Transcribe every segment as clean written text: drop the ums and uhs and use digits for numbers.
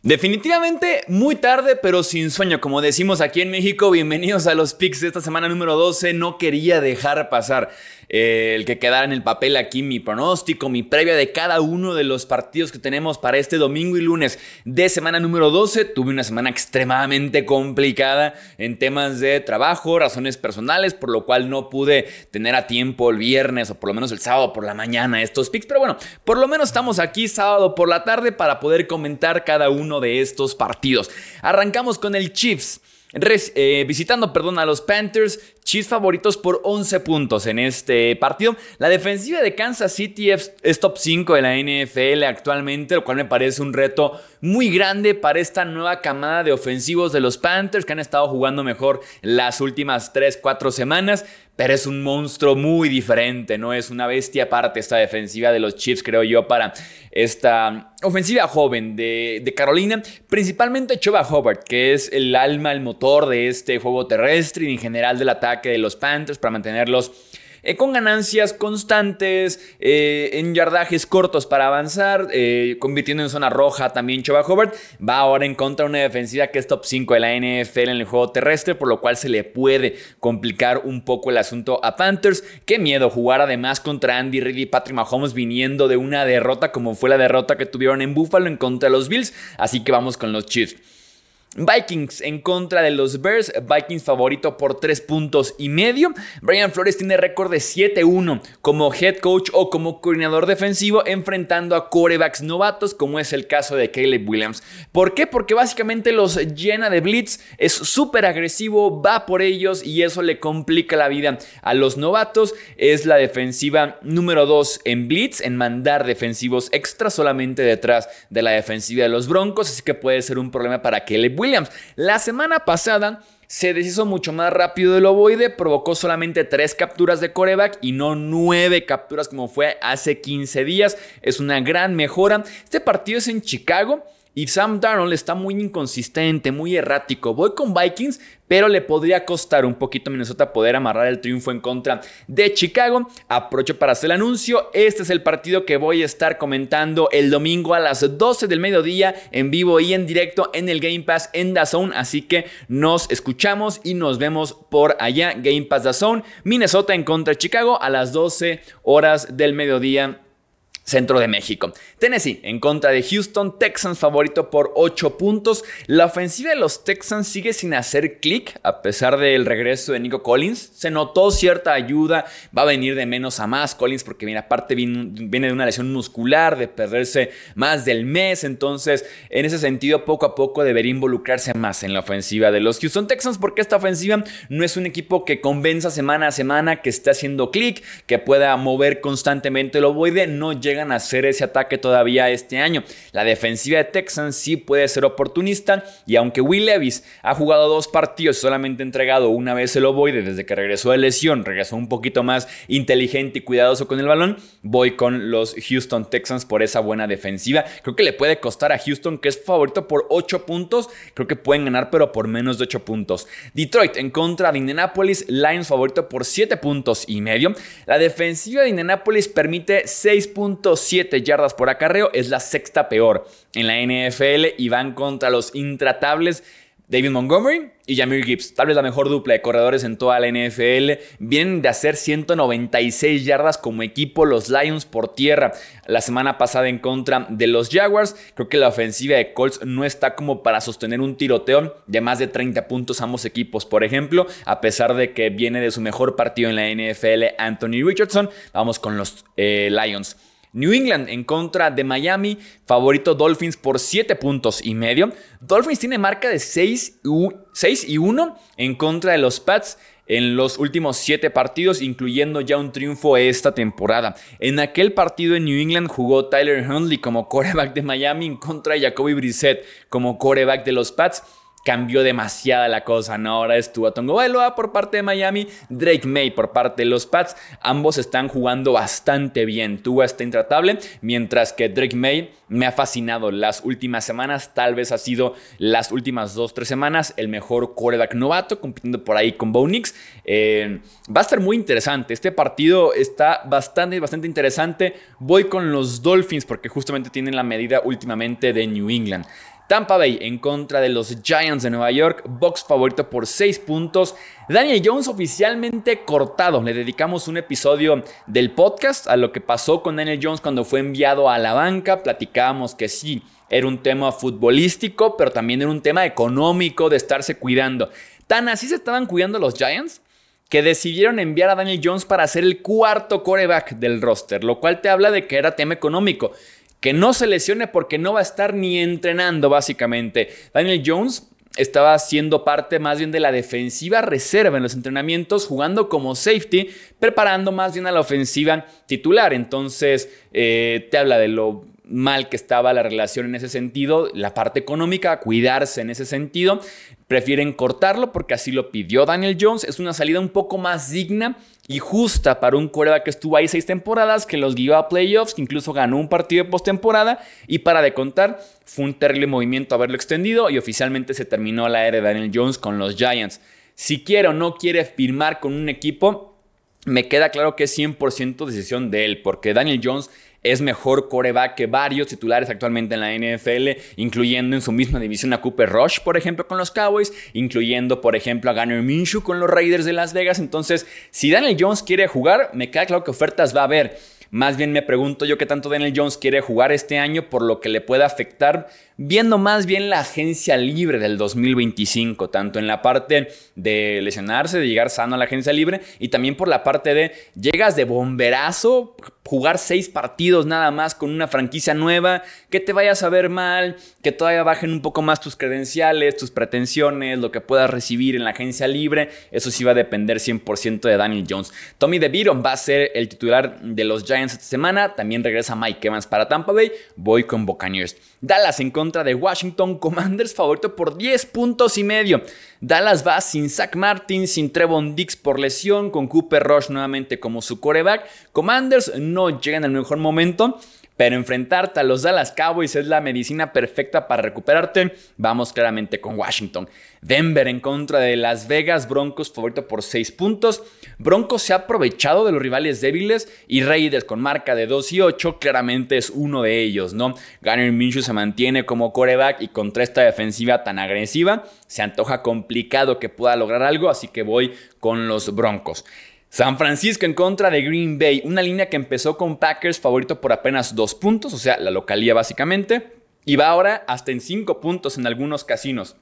Definitivamente muy tarde, pero sin sueño. Como decimos aquí en México, bienvenidos a los picks de esta semana número 12. No quería dejar pasar el que quedara en el papel aquí mi pronóstico, mi previa de cada uno de los partidos que tenemos para este domingo y lunes de semana número 12. Tuve una semana extremadamente complicada en temas de trabajo, razones personales, por lo cual no pude tener a tiempo el viernes o por lo menos el sábado por la mañana estos picks. Pero bueno, por lo menos estamos aquí sábado por la tarde para poder comentar cada uno de estos partidos. Arrancamos con el Chiefs visitando a los Panthers. Chiefs favoritos por 11 puntos en este partido. La defensiva de Kansas City es top 5 de la NFL actualmente, lo cual me parece un reto muy grande para esta nueva camada de ofensivos de los Panthers, que han estado jugando mejor las últimas 3-4 semanas. Pero es un monstruo muy diferente, ¿no? Es una bestia aparte esta defensiva de los Chiefs, creo yo, para esta ofensiva joven de Carolina. Principalmente Chuba Hubbard, que es el alma, el motor de este juego terrestre y en general del ataque de los Panthers para mantenerlos con ganancias constantes, en yardajes cortos para avanzar, convirtiendo en zona roja también Chuba Hubbard. Va ahora en contra de una defensiva que es top 5 de la NFL en el juego terrestre, por lo cual se le puede complicar un poco el asunto a Panthers. Qué miedo jugar además contra Andy Reid y Patrick Mahomes viniendo de una derrota como fue la derrota que tuvieron en Buffalo en contra de los Bills. Así que vamos con los Chiefs. Vikings en contra de los Bears. Vikings favorito por 3.5 puntos. Brian Flores tiene récord de 7-1 como head coach o como coordinador defensivo enfrentando a quarterbacks novatos, como es el caso de Caleb Williams. ¿Por qué? Porque básicamente los llena de blitz, es súper agresivo, va por ellos y eso le complica la vida a los novatos. Es la defensiva número 2 en blitz, en mandar defensivos extra, solamente detrás de la defensiva de los Broncos, así que puede ser un problema para Caleb Williams. La semana pasada se deshizo mucho más rápido del ovoide, provocó solamente 3 capturas de quarterback y no 9 capturas como fue hace 15 días. Es una gran mejora. Este partido es en Chicago y Sam Darnold está muy inconsistente, muy errático. Voy con Vikings, pero le podría costar un poquito a Minnesota poder amarrar el triunfo en contra de Chicago. Aprovecho para hacer el anuncio. Este es el partido que voy a estar comentando el domingo a las 12 del mediodía en vivo y en directo en el Game Pass en DAZN. Así que nos escuchamos y nos vemos por allá. Game Pass DAZN. Minnesota en contra de Chicago a las 12 horas del mediodía, centro de México. Tennessee en contra de Houston. Texans favorito por 8 puntos. La ofensiva de los Texans sigue sin hacer clic a pesar del regreso de Nico Collins. Se notó cierta ayuda. Va a venir de menos a más Collins porque aparte viene de una lesión muscular, de perderse más del mes. Entonces, en ese sentido, poco a poco debería involucrarse más en la ofensiva de los Houston Texans, porque esta ofensiva no es un equipo que convenza semana a semana, que esté haciendo clic, que pueda mover constantemente el ovoide. No llegan a hacer ese ataque todavía este año. La defensiva de Texans sí puede ser oportunista, y aunque Will Levis ha jugado 2 partidos y solamente ha entregado una vez el ovoide desde que regresó de lesión, regresó un poquito más inteligente y cuidadoso con el balón, voy con los Houston Texans por esa buena defensiva. Creo que le puede costar a Houston, que es favorito por 8 puntos. Creo que pueden ganar, pero por menos de 8 puntos. Detroit en contra de Indianapolis. Lions favorito por 7.5 puntos. La defensiva de Indianapolis permite 6.7 yardas por acarreo. Es la sexta peor en la NFL y van contra los intratables David Montgomery y Jahmyr Gibbs, tal vez la mejor dupla de corredores en toda la NFL. Vienen de hacer 196 yardas como equipo los Lions por tierra la semana pasada en contra de los Jaguars. Creo que la ofensiva de Colts no está como para sostener un tiroteo de más de 30 puntos ambos equipos, por ejemplo, a pesar de que viene de su mejor partido en la NFL Anthony Richardson. Vamos con los Lions. New England en contra de Miami, favorito Dolphins por 7.5 puntos. Dolphins tiene marca de 6-1 en contra de los Pats en los últimos 7 partidos, incluyendo ya un triunfo esta temporada. En aquel partido en New England jugó Tyler Huntley como quarterback de Miami en contra de Jacoby Brissett como quarterback de los Pats. Cambió demasiada la cosa, ¿no? Ahora es Tua Tagovailoa por parte de Miami, Drake May por parte de los Pats. Ambos están jugando bastante bien. Tua está intratable, mientras que Drake May me ha fascinado las últimas semanas. Tal vez ha sido las últimas 2-3 semanas el mejor quarterback novato, compitiendo por ahí con Bo Nix. Va a estar muy interesante. Este partido está bastante interesante. Voy con los Dolphins porque justamente tienen la medida últimamente de New England. Tampa Bay en contra de los Giants de Nueva York. Bucs favorito por 6 puntos. Daniel Jones oficialmente cortado. Le dedicamos un episodio del podcast a lo que pasó con Daniel Jones cuando fue enviado a la banca. Platicábamos que sí, era un tema futbolístico, pero también era un tema económico de estarse cuidando. Tan así se estaban cuidando los Giants que decidieron enviar a Daniel Jones para ser el cuarto quarterback del roster, lo cual te habla de que era tema económico. Que no se lesione porque no va a estar ni entrenando básicamente. Daniel Jones estaba siendo parte más bien de la defensiva reserva en los entrenamientos, jugando como safety, preparando más bien a la ofensiva titular. Entonces te habla de lo mal que estaba la relación en ese sentido, la parte económica, cuidarse en ese sentido. Prefieren cortarlo porque así lo pidió Daniel Jones. Es una salida un poco más digna y justa para un quarterback que estuvo ahí 6 temporadas, que los guió a playoffs, que incluso ganó un partido de postemporada. Y para de contar, fue un terrible movimiento haberlo extendido y oficialmente se terminó la era de Daniel Jones con los Giants. Si quiere o no quiere firmar con un equipo, me queda claro que es 100% decisión de él, porque Daniel Jones es mejor quarterback que varios titulares actualmente en la NFL, incluyendo en su misma división a Cooper Rush, por ejemplo, con los Cowboys, incluyendo, por ejemplo, a Gardner Minshew con los Raiders de Las Vegas. Entonces, si Daniel Jones quiere jugar, me queda claro que ofertas va a haber. Más bien me pregunto yo qué tanto Daniel Jones quiere jugar este año, por lo que le puede afectar, viendo más bien la agencia libre del 2025, tanto en la parte de lesionarse, de llegar sano a la agencia libre, y también por la parte de llegas de bomberazo, jugar 6 partidos nada más con una franquicia nueva, que te vayas a ver mal, que todavía bajen un poco más tus credenciales, tus pretensiones, lo que puedas recibir en la agencia libre. Eso sí va a depender 100% de Daniel Jones. Tommy DeVito va a ser el titular de los Giants esta semana. También regresa Mike Evans para Tampa Bay. Voy con Buccaneers. Dallas en contra de Washington. Commanders favorito por 10 puntos y medio. Dallas va sin Zach Martin, sin Trevon Diggs por lesión, con Cooper Rush nuevamente como su quarterback. Commanders no llegan al mejor momento, pero enfrentarte a los Dallas Cowboys es la medicina perfecta para recuperarte. Vamos claramente con Washington. Denver en contra de Las Vegas. Broncos favorito por 6 puntos. Broncos se ha aprovechado de los rivales débiles y Raiders con marca de 2-8 claramente es uno de ellos, ¿no? Gardner Minshew se mantiene como quarterback y contra esta defensiva tan agresiva se antoja complicado que pueda lograr algo, así que voy con los Broncos. San Francisco en contra de Green Bay, una línea que empezó con Packers favorito por apenas 2 puntos, o sea, la localía básicamente, y va ahora hasta en 5 puntos en algunos casinos.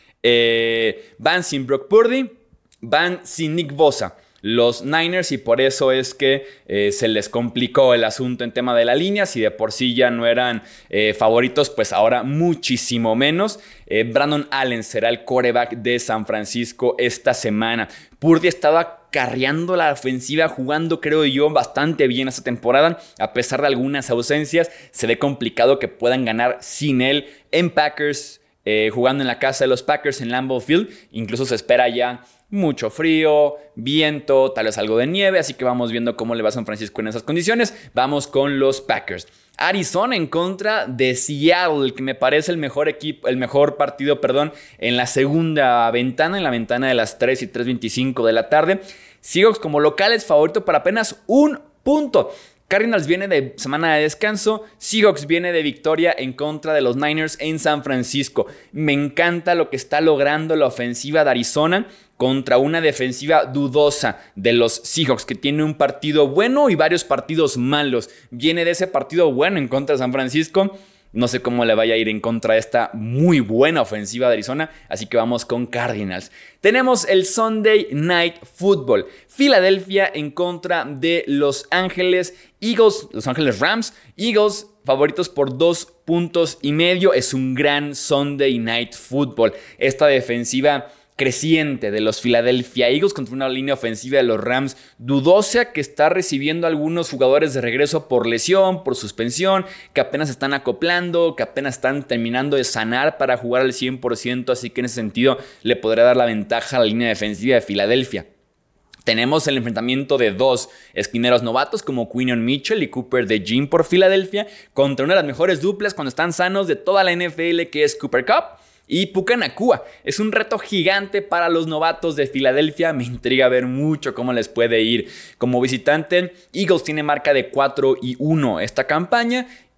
Van sin Brock Purdy, van sin Nick Bosa, los Niners, y por eso es que se les complicó el asunto en tema de la línea. Si de por sí ya no eran favoritos, pues ahora muchísimo menos. Brandon Allen será el quarterback de San Francisco esta semana. Purdy estaba carreando la ofensiva, jugando, creo yo, bastante bien esta temporada. A pesar de algunas ausencias, se ve complicado que puedan ganar sin él en Packers, jugando en la casa de los Packers en Lambeau Field. Incluso se espera ya mucho frío, viento, tal vez algo de nieve, así que vamos viendo cómo le va a San Francisco en esas condiciones. Vamos con los Packers. Arizona en contra de Seattle, que me parece el mejor partido, en la segunda ventana, en la ventana de las 3 y 3:25 de la tarde. Seahawks como locales favorito para apenas 1 punto. Cardinals viene de semana de descanso, Seahawks viene de victoria en contra de los Niners en San Francisco. Me encanta lo que está logrando la ofensiva de Arizona contra una defensiva dudosa de los Seahawks, que tiene un partido bueno y varios partidos malos. Viene de ese partido bueno en contra de San Francisco. No sé cómo le vaya a ir en contra de esta muy buena ofensiva de Arizona, así que vamos con Cardinals. Tenemos el Sunday Night Football. Filadelfia en contra de Los Ángeles Eagles, Los Ángeles Rams. Eagles favoritos por 2 puntos y medio. Es un gran Sunday Night Football. Esta defensiva creciente de los Philadelphia Eagles contra una línea ofensiva de los Rams dudosa, que está recibiendo algunos jugadores de regreso por lesión, por suspensión, que apenas están acoplando, que apenas están terminando de sanar para jugar al 100%, así que en ese sentido le podrá dar la ventaja a la línea defensiva de Filadelfia. Tenemos el enfrentamiento de 2 esquineros novatos como Quinion Mitchell y Cooper DeJean por Filadelfia contra una de las mejores duplas cuando están sanos de toda la NFL, que es Cooper Kupp y Puka Nacua. Es un reto gigante para los novatos de Filadelfia. Me intriga ver mucho cómo les puede ir. Como visitante, Eagles tiene marca de 4-1 esta campaña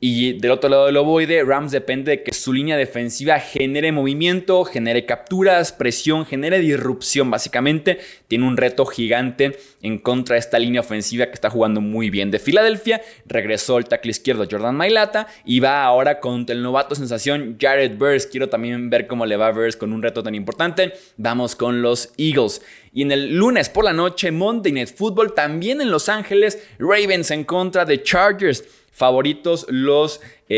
Y del otro lado del ovoide, Rams depende de que su línea defensiva genere movimiento, genere capturas, presión, genere disrupción. Básicamente tiene un reto gigante en contra de esta línea ofensiva que está jugando muy bien. De Filadelfia regresó el tackle izquierdo Jordan Mailata y va ahora contra el novato sensación Jared Verse. Quiero también ver cómo le va a Verse con un reto tan importante. Vamos con los Eagles. Y en el lunes por la noche, Monday Night Football, también en Los Ángeles, Ravens en contra de Chargers. Favoritos los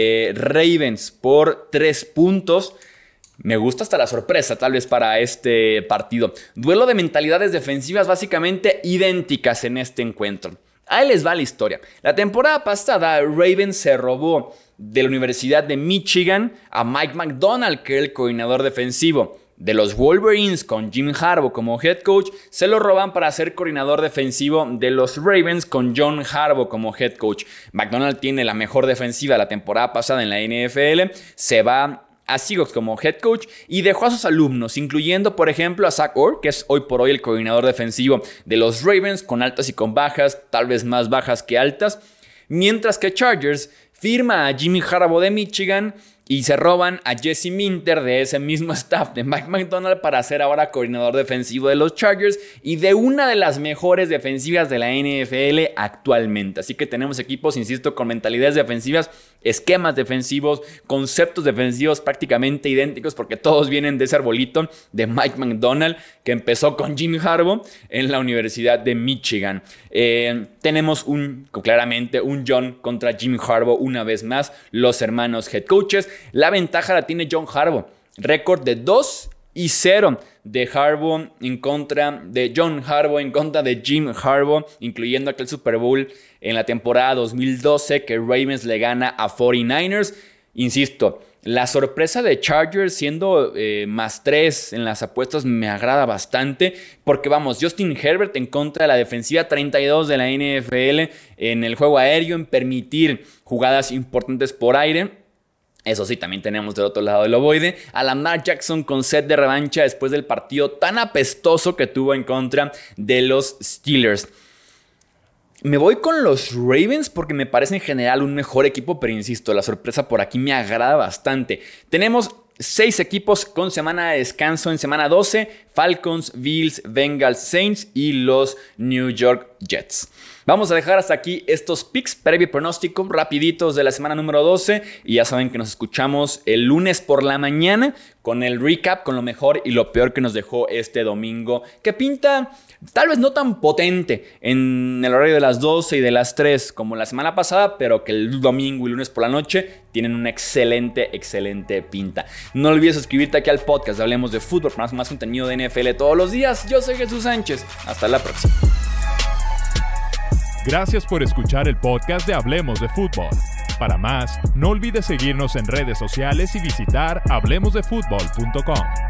Ravens por 3 puntos. Me gusta hasta la sorpresa tal vez para este partido. Duelo de mentalidades defensivas básicamente idénticas en este encuentro. Ahí les va la historia. La temporada pasada Ravens se robó de la Universidad de Michigan a Mike McDonald, que era el coordinador defensivo. De los Wolverines con Jim Harbaugh como head coach, se lo roban para ser coordinador defensivo de los Ravens con John Harbaugh como head coach. McDonald tiene la mejor defensiva la temporada pasada en la NFL, se va a Seahawks como head coach y dejó a sus alumnos, incluyendo por ejemplo a Zach Orr, que es hoy por hoy el coordinador defensivo de los Ravens, con altas y con bajas, tal vez más bajas que altas, mientras que Chargers firma a Jimmy Harbaugh de Michigan y se roban a Jesse Minter de ese mismo staff de Mike McDonald para ser ahora coordinador defensivo de los Chargers y de una de las mejores defensivas de la NFL actualmente. Así que tenemos equipos, insisto, con mentalidades defensivas, esquemas defensivos, conceptos defensivos prácticamente idénticos porque todos vienen de ese arbolito de Mike McDonald que empezó con Jim Harbaugh en la Universidad de Michigan. Tenemos claramente un John contra Jim Harbaugh una vez más, los hermanos head coaches. La ventaja la tiene John Harbaugh, récord de 2-0 de Harbaugh en contra de John Harbaugh en contra de Jim Harbaugh, incluyendo aquel Super Bowl en la temporada 2012 que Ravens le gana a 49ers. Insisto, la sorpresa de Chargers siendo +3 en las apuestas me agrada bastante porque vamos, Justin Herbert en contra de la defensiva 32 de la NFL en el juego aéreo, en permitir jugadas importantes por aire. Eso sí, también tenemos del otro lado del ovoide a Lamar Jackson con sed de revancha después del partido tan apestoso que tuvo en contra de los Steelers. Me voy con los Ravens porque me parece en general un mejor equipo, pero insisto, la sorpresa por aquí me agrada bastante. Tenemos 6 equipos con semana de descanso en semana 12, Falcons, Bills, Bengals, Saints y los New York Jets. Vamos a dejar hasta aquí estos picks previo pronóstico rapiditos de la semana número 12 y ya saben que nos escuchamos el lunes por la mañana con el recap, con lo mejor y lo peor que nos dejó este domingo, que pinta tal vez no tan potente en el horario de las 12 y de las 3 como la semana pasada, pero que el domingo y lunes por la noche tienen una excelente pinta. No olvides suscribirte aquí al podcast de Hablemos de Fútbol para más contenido de NFL todos los días. Yo soy Jesús Sánchez. Hasta la próxima. Gracias por escuchar el podcast de Hablemos de Fútbol. Para más, no olvides seguirnos en redes sociales y visitar hablemosdefutbol.com.